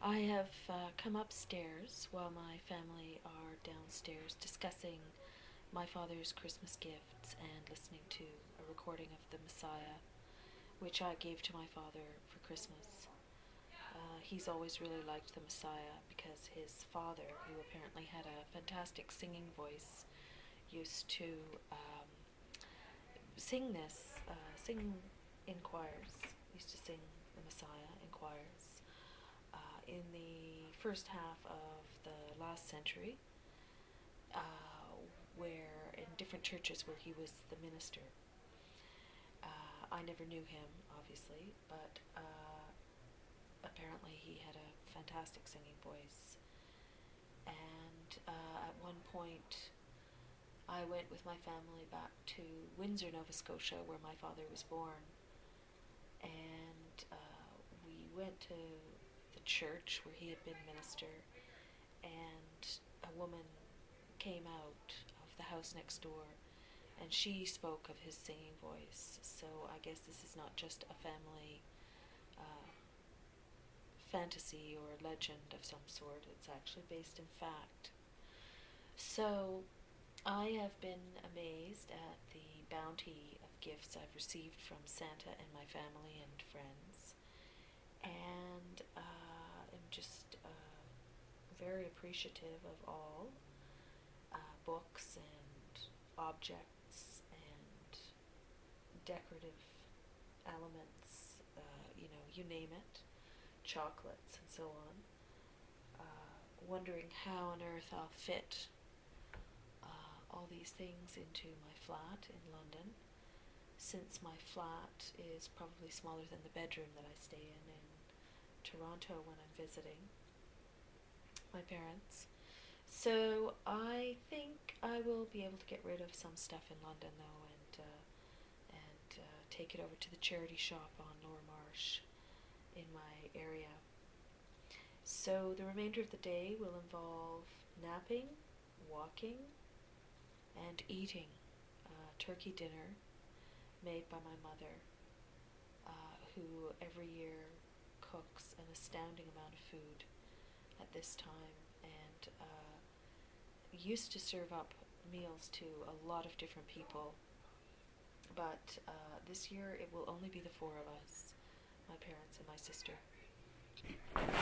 I have come upstairs while my family are downstairs discussing my father's Christmas gifts and listening to a recording of the Messiah, which I gave to my father for Christmas. He's always really liked the Messiah because his father, who apparently had a fantastic singing voice, used to um, sing in choirs, used to sing the Messiah in choirs in the first half of the last century, where in different churches where he was the minister. I never knew him, obviously, but apparently he had a fantastic singing voice. And at one point, I went with my family back to Windsor, Nova Scotia, where my father was born. And we went to the church where he had been minister, and a woman came out of the house next door, and she spoke of his singing voice. So I guess this is not just a family fantasy or legend of some sort. It's actually based in fact. So I have been amazed at the bounty of gifts I've received from Santa and my family and friends, and am just very appreciative of all books and objects and decorative elements, you name it, chocolates and so on. Wondering how on earth I'll fit all these things into my flat in London, since my flat is probably smaller than the bedroom that I stay in Toronto when I'm visiting my parents. So I think I will be able to get rid of some stuff in London though, and take it over to the charity shop on Lower Marsh in my area. So the remainder of the day will involve napping, walking, and eating turkey dinner made by my mother, who every year cooks an astounding amount of food at this time, and used to serve up meals to a lot of different people. But this year it will only be the four of us, my parents and my sister.